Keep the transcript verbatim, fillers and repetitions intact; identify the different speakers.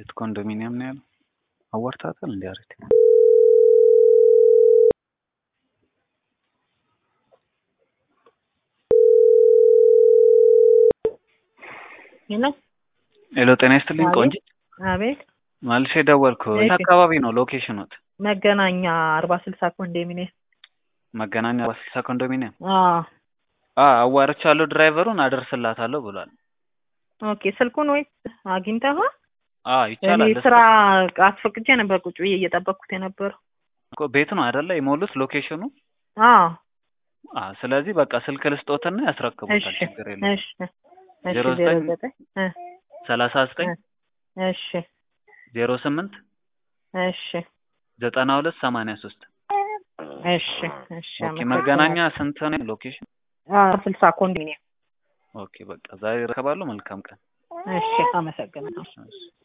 Speaker 1: የት ኮንዶሚኒየም ነው ያለው? አዋርታታል እንዴ? አሪፍ
Speaker 2: ሄሎ
Speaker 1: ሄሎ፣ ጤና ይስጥልኝ ቆንጆ።
Speaker 2: አቤት።
Speaker 1: ማልሼ ደወልኩ። የት አካባቢ ነው ሎኬሽኑት?
Speaker 2: መገናኛ አርባ ስልሳ ኮንዶሚኒየም።
Speaker 1: መገናኛ አርባ ስልሳ ኮንዶሚኒየም።
Speaker 2: አዎ
Speaker 1: አ አዋርቻለሁ፣ ድራይቨሩን አደርስላታለሁ ብሏል።
Speaker 2: ኦኬ። ስልኩን ወይ አግኝተኸው?
Speaker 1: አ ይቻላል።
Speaker 2: እኔ ስራ አስፈቅጄ ነበር ቁጭ ብዬ እየጠበቅኩት የነበረው
Speaker 1: እኮ ቤት ነው አይደለ የሞሉት ሎኬሽኑ?
Speaker 2: አዎ።
Speaker 1: አ ስለዚህ በቃ ስልክ ልስጦትና ያስረክቡታል። ችግር የለም።
Speaker 2: እሺ እሺ። ዜሮ ዘጠኝ እ
Speaker 1: ሰላሳ ዘጠኝ
Speaker 2: እሺ
Speaker 1: ዜሮ ስምንት
Speaker 2: እሺ
Speaker 1: ዘጠና ሁለት ሰማንያ ሶስት
Speaker 2: እሺ እሺ።
Speaker 1: ኦኬ። መገናኛ ስንት ነው ሎኬሽን?
Speaker 2: አዎ ስልሳ ኮንዶሚኒየም።
Speaker 1: ኦኬ በቃ ዛሬ እረከባለሁ። መልካም ቀን።
Speaker 2: እሺ አመሰግናለሁ።